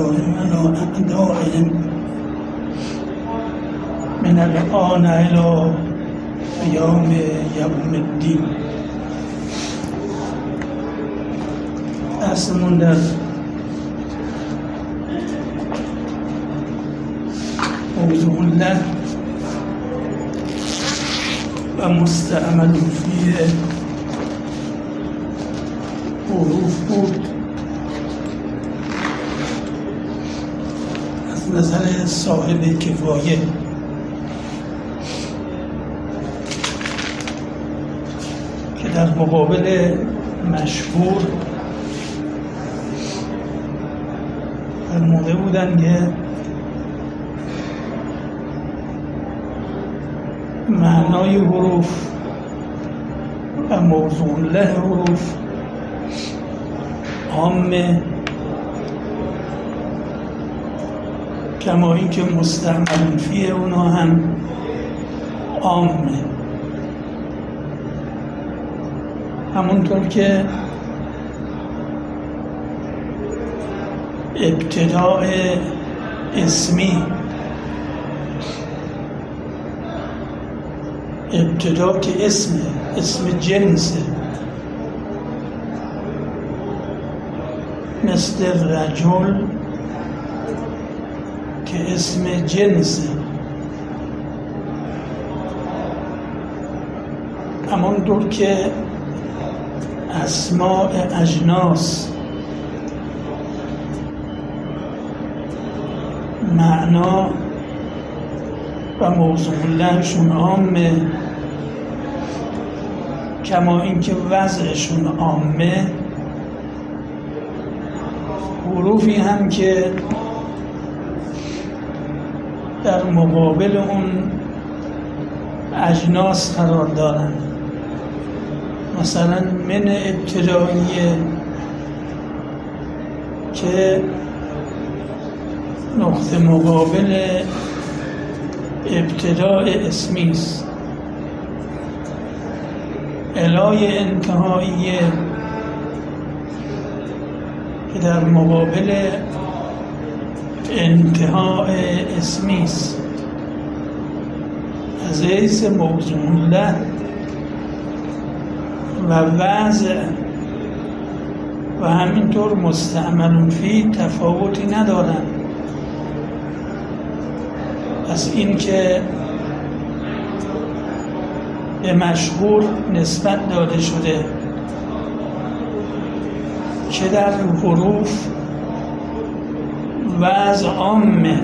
على أعدائهم من الآن إلى یوم الدین. درسمون در موضوع الله و مستعمل فیه حروف بود. از نظر صاحب کفایه که در مقابل مشهور فرموده بودن که معنای حروف و موضوع له حروف عامه، کما اینکه مستعمل فیه اونا هم عامه. همونطور که ابتداء اسمی، ابتدا که اسم جنسه، مثل رجل که اسم جنسه، همونطور که اسماء اجناس معنا و موضوع لهشون عامه، کما اینکه وضعشون عامه، حروفی هم که در مقابل اون اجناس قرار دارن، مثلا من ابتداییه که نقطه مقابل ابتداء اسمی است، الای انتهاییه که در مقابل انتهای اسمی است. از حیث موضوع له و وضع و همینطور مستعمل فی تفاوتی ندارند. از این که به مشهور نسبت داده شده که در حروف وضع عامه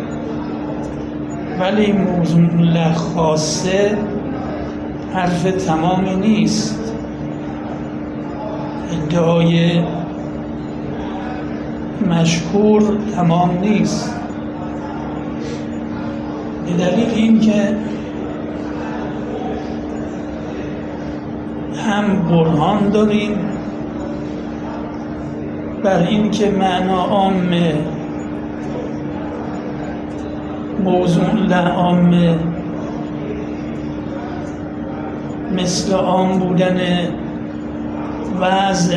ولی موضوع له خاصه، حرف تمامی نیست، ادعای مشهور تمام نیست، به دلیل این که هم برهان داریم بر این که معنا عامه، موضوع له عامه، مثل عام بودن وضع،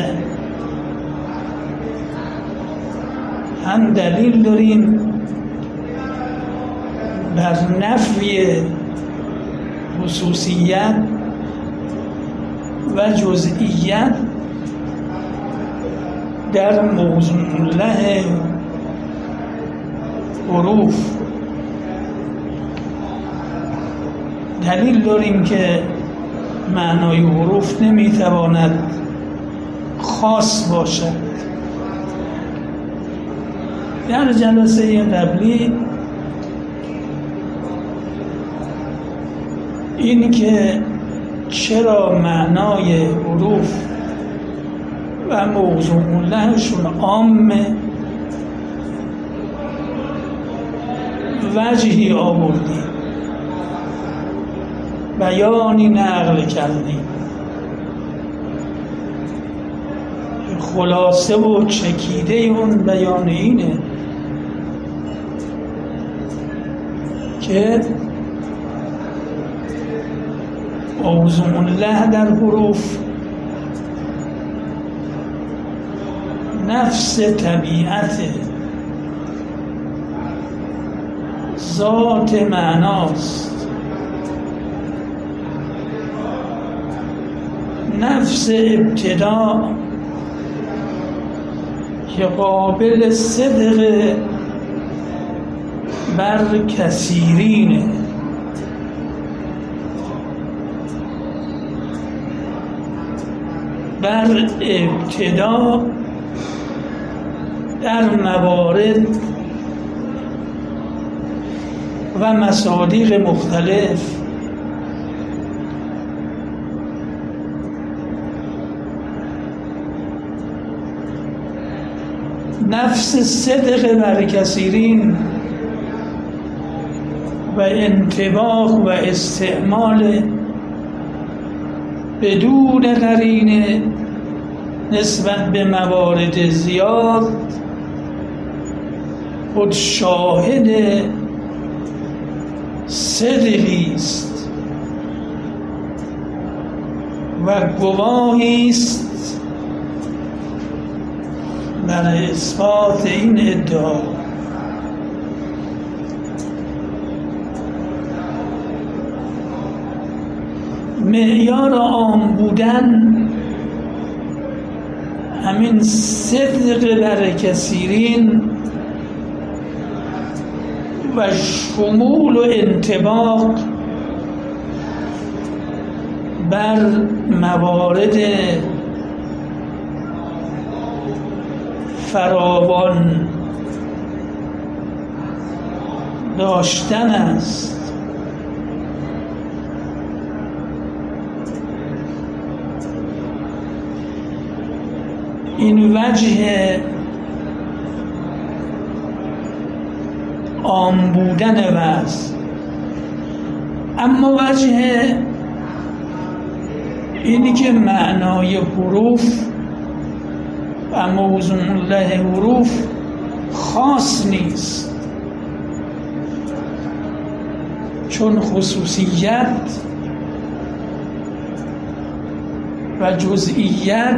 هم دلیل داریم بر نفی خصوصیت و جزئیت در موضوع له حروف. دلیل داریم که معنای حروف نمیتواند خاص باشد. در جلسه قبلی این که چرا معنای حروف و موضوع لهشون عامه وجهی آوردیم، بیانی نقل کردیم، خلاصه و چکیده اون بیان اینه که موضوع له در حروف نفس طبیعت ذات معناست. نفس ابتدا که قابل صدق بر کثیرینه، بر ابتدا در موارد و مصادیق مختلف نفس صدق بر کثیرین و انطباق و استعمال بدون قرینه نسبت به موارد زیاد خود شاهد صدقی است و گواهی است بر اثبات این ادعا. معیار عام بودن همین صدق بر کثیرین و شمول و انطباق بر موارد فراوان داشتن است. این وجه عام بودن وضع. اما وجه اینی که معنای حروف و موضوع الله حروف خاص نیست، چون خصوصیت و جزئیت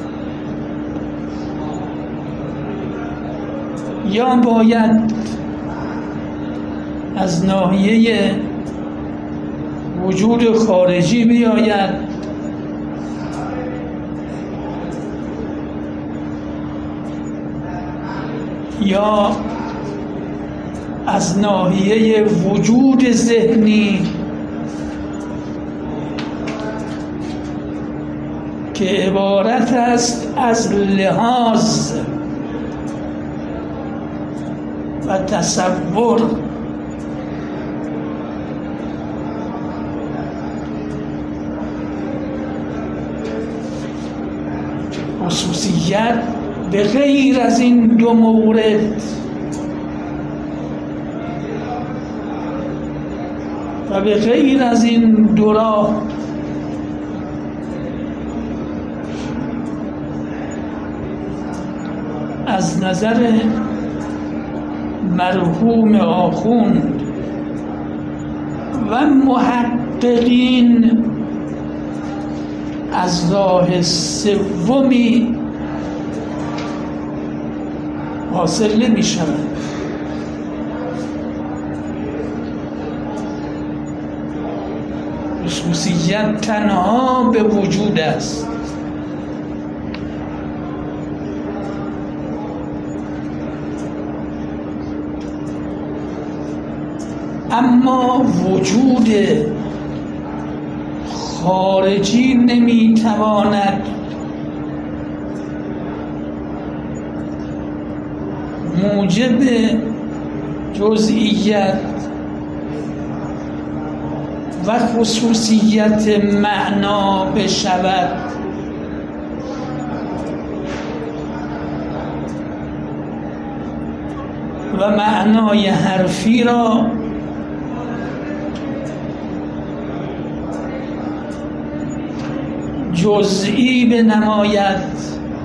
یا باید از ناحیه وجود خارجی بیاید یا از ناحیه وجود ذهنی که عبارت است از لحاظ و تصور خصوصیت به غیر از این دو مورد و به غیر از این دو راه از نظر مرحوم آخوند و محققین از راه سومی حاصل نمی شود. خصوصیت تنها به وجود است. اما وجود خارجی نمیتواند موجب جزئیت و خصوصیت معنا بشود. و معنای حرفی را جزئی بنماید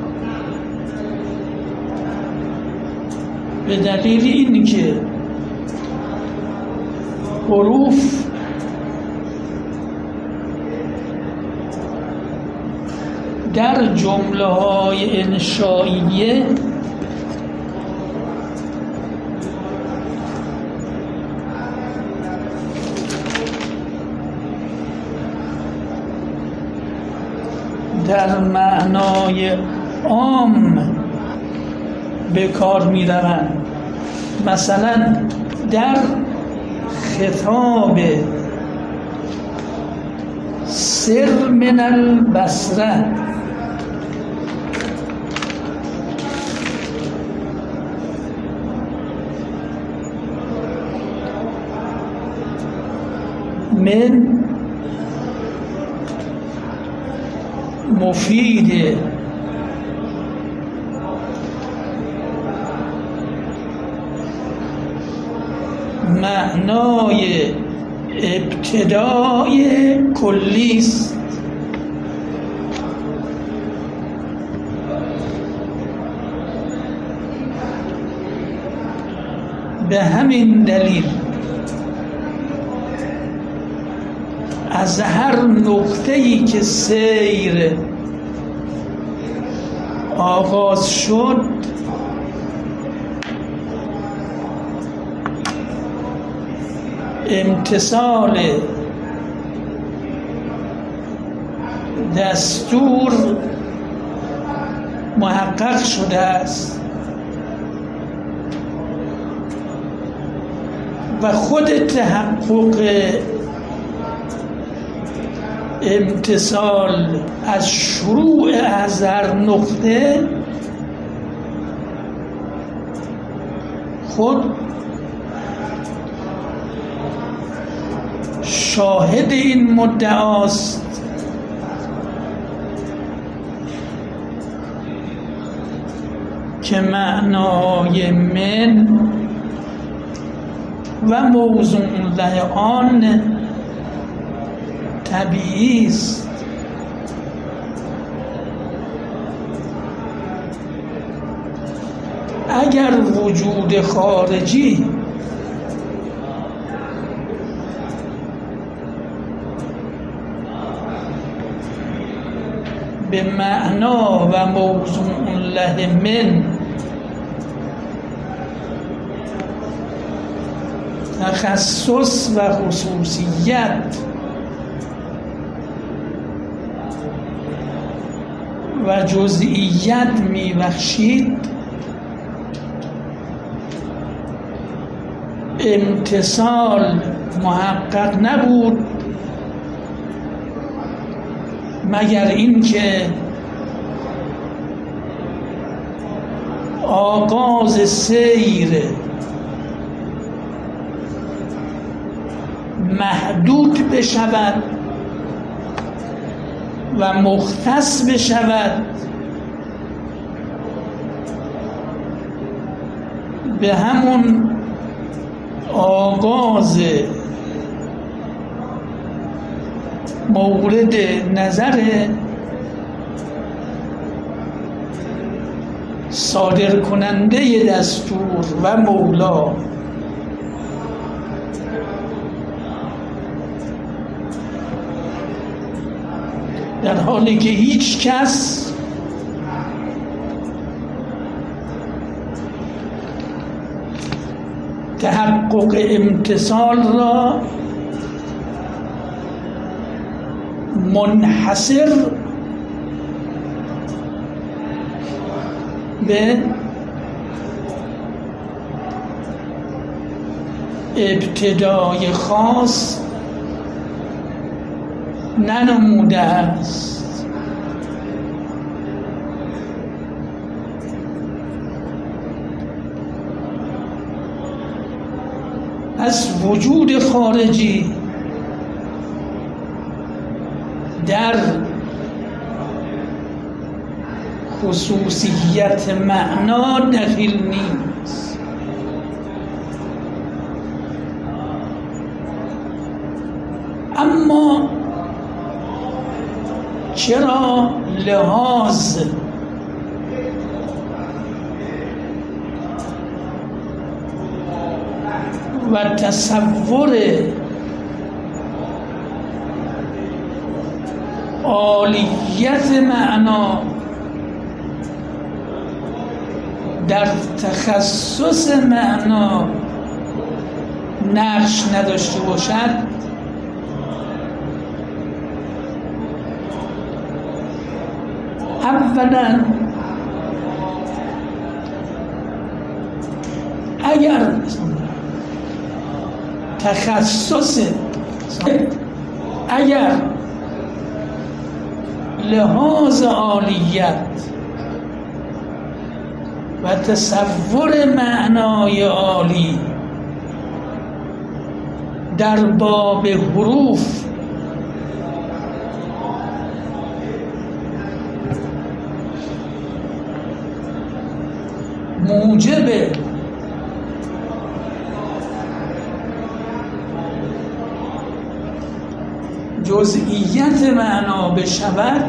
به دلیل اینکه حروف در جمله های انشائیه در معنای عام به کار می روند. مثلا در خطاب سر من البصره من مفید معنای ابتدای کلی است. به همین دلیل از هر نقطه‌ای که سیر آغاز شد امتثال دستور محقق شده است و خود تحقق امتثال از شروع از هر نقطه خود شاهد این مدعاست که معنای من و موضوع له آن طبیعی است. اگر وجود خارجی به معنا و موضوع له من تخصص و خصوصیت و جزئیت میبخشید، امتثال محقق نبود مگر اینکه آغاز سیر محدود بشود و مختص بشود به همون آغاز مورد نظر صادر کننده دستور و مولا. در حالی که هیچ کس تحقق امتثال را منحصر به ابتدای خاص ننموده است. از وجود خارجی در خصوصیت معنا دخیل نیست. اما چرا لحاظ و تصور عالیت معنا در تخصص معنا نقش نداشته باشد؟ اولا اگر اگر لحاظ عالیت و تصور معنای عالی در باب حروف موجب جزئیت معنا بشود،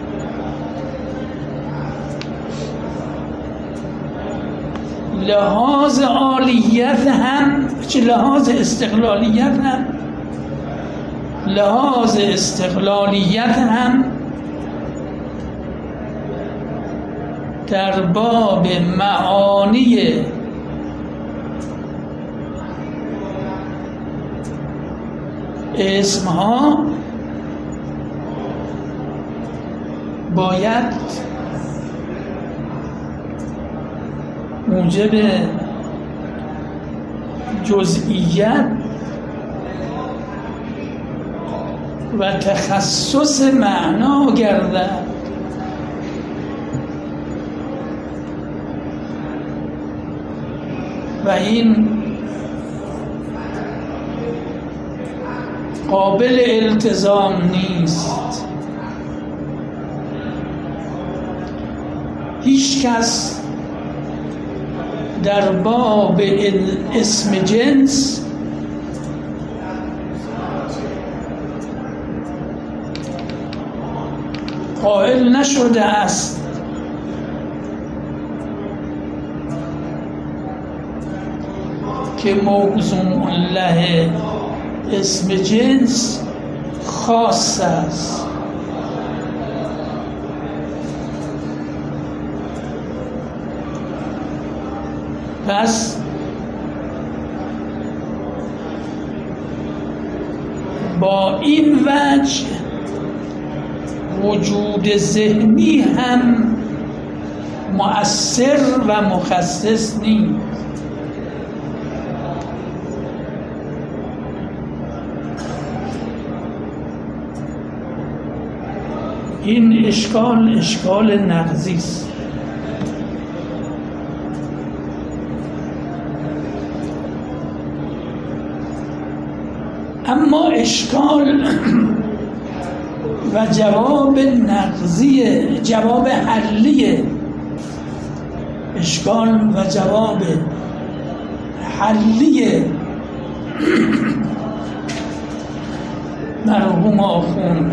لحاظ عالیت هم چه لحاظ استقلالیت هم در باب معانی اسمها باید موجب جزئیت و تخصص معنا گردد. و این قابل التزام نیست. هیچ کس در باب اسم جنس قائل نشده است که موضوع له اسم جنس خاص است. پس با این وجه وجود ذهنی هم مؤثر و مخصص نیست. این اشکال نقضی است. اما اشکال و جواب نقضی، جواب حلی اشکال و جواب حلی مرحوم آخوند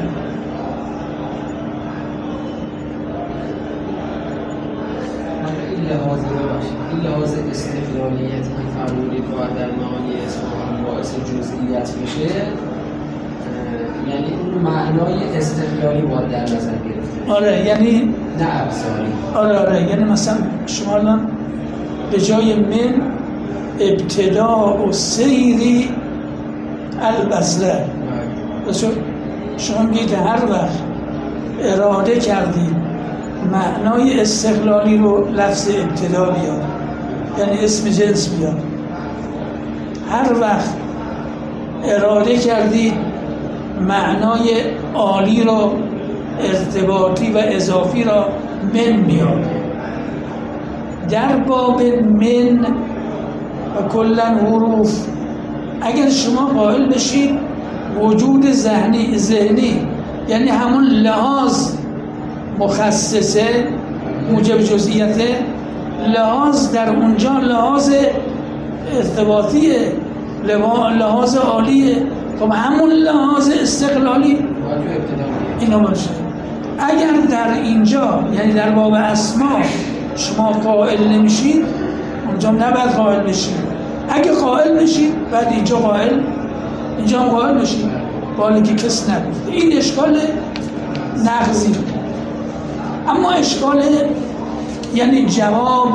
این لحاظ استقلالیت که فرمودید باید در معانی اسم باعث جزئیت بشه، یعنی اون معنای استقلالی باید در نظر گرفته. آره، یعنی نه ابزاری. آره یعنی مثلا شما الان به جای من ابتداء و سیری البصره، شما میگید هر وقت اراده کردید معنای استقلالی رو لفظ ابتدا بیاد، یعنی اسم جنس بیاد. هر وقت اراده کردید معنای عالی رو، ارتباطی و اضافی را من بیاد. در باب من و کلا حروف اگر شما قائل بشید وجود ذهنی یعنی همون لحاظ مخصصه موجب جزئیته، لحاظ در اونجا لحاظ ارتباطیه، لحاظ عالیه، خب همون لحاظ استقلالی اینا باشه. اگر در اینجا یعنی در باب اسما شما قائل نمیشید، اونجا نباید قائل بشید. اگه قائل بشید بعد اینجا هم قائل بشید، بالا که کس نگفته. این اشکال نقضی. اما اشکال یعنی جواب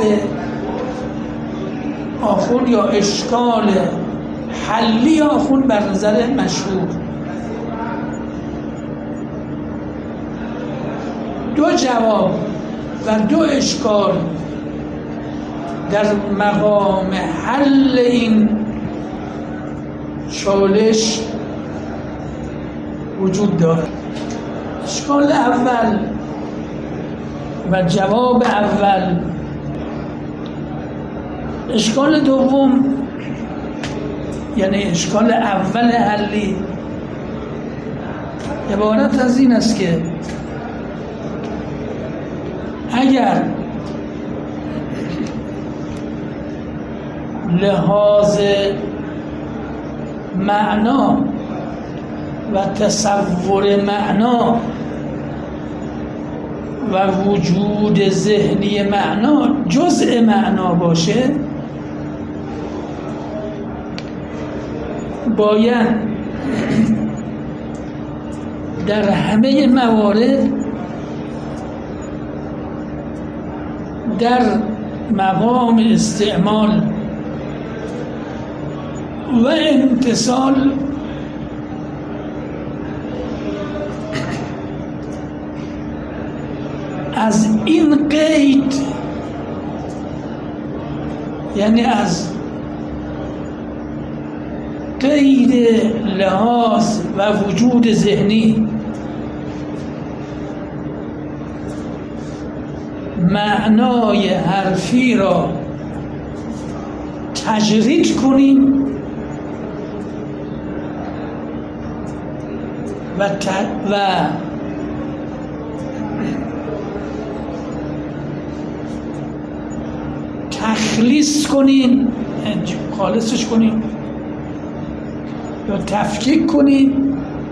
آخوند یا اشکال حلی آخوند بر نظر مشهور دو جواب و دو اشکال در مقام حل این چالش وجود دارد. اشکال اول و جواب اول. اشکال دوم یعنی اشکال اول حلی عبارت از این است که اگر لحاظ معنا و تصور معنا و وجود ذهنی معنا جزء معنا باشه، باید در همه موارد در مقام استعمال و امتصال از این قید، یعنی از قید لحاظ و وجود ذهنی، معنای حرفی را تجرید کنیم و تخلیص کنیم، خالصش کنیم یا تفکیک کنیم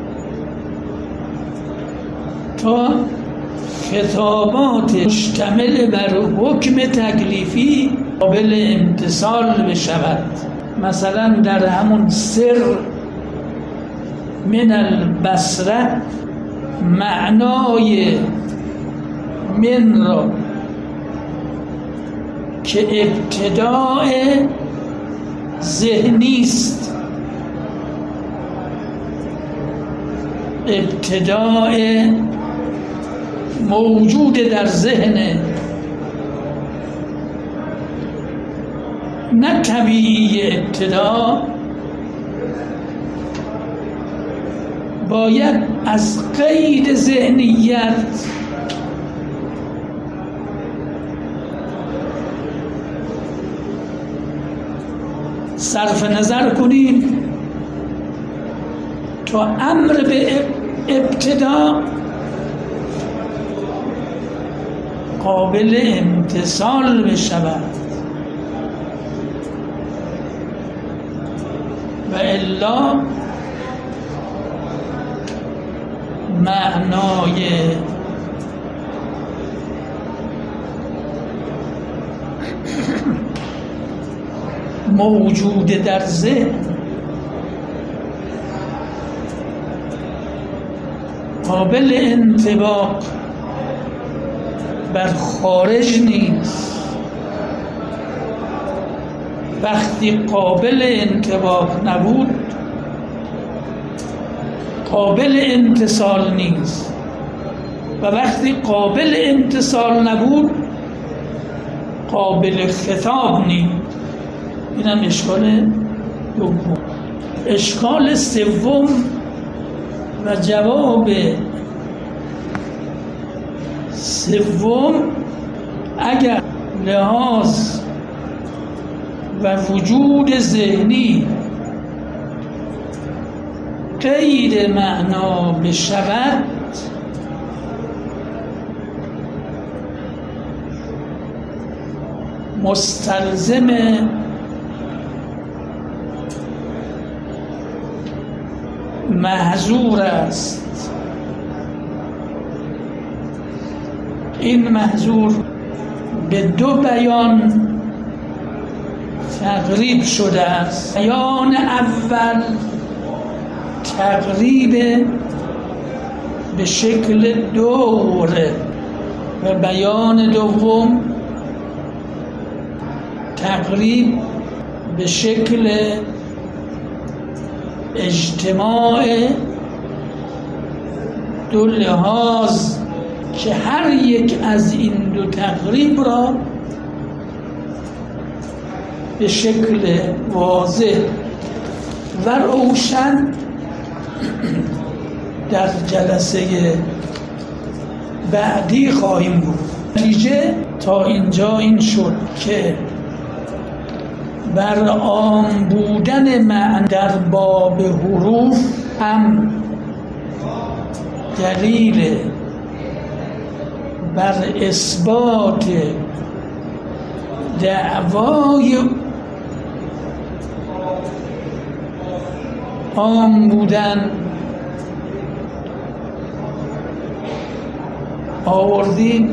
تا خطابات مشتمل بر حکم تکلیفی قابل امتثال بشود. مثلا در همون سر من البصره معنای من را که ابتداء ذهنی است، ابتداء موجود در ذهن، نه طبیعی ابتدا، باید از قید ذهنیت صرف نظر کنیم تا امر به ابتدا قابل امتثال بشود و الا معنای موجود در ذهن قابل انطباق بر خارج نیست. وقتی قابل انطباق نبود قابل امتثال نیست و وقتی قابل امتثال نبود قابل خطاب نیست. اینم اشکال دوم. اشکال سوم و جواب سوم، اگر لحاظ و وجود ذهنی قید معنا بشود مستلزم محظور است. این محظور به دو بیان تقریب شده است. بیان اول تقریب به شکل دوره و بیان دوم تقریب به شکل اجتماع دو لحاظ که هر یک از این دو تقریب را به شکل واضح و روشن در جلسه بعدی خواهیم بود. نتیجه تا اینجا این شد که بر عام بودن معنی در باب حروف هم دلیل بر اثبات دعوای عام بودن آوردیم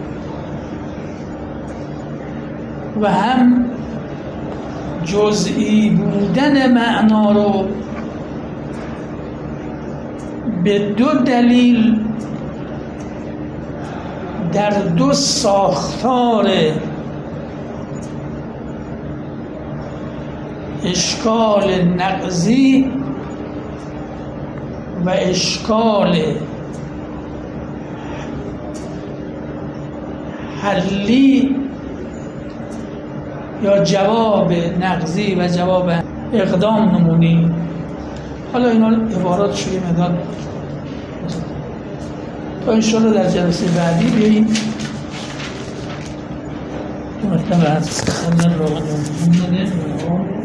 و هم جزئی بودن معنا رو به دو دلیل در دو ساختار اشکال نقضی و اشکال حلی یا جواب نقضی و جواب اقدام نمونی. حالا اینا عبارات شوی مداد تا انشاءالله در جلسه بعدی بیاییم که مطلب از خلال رو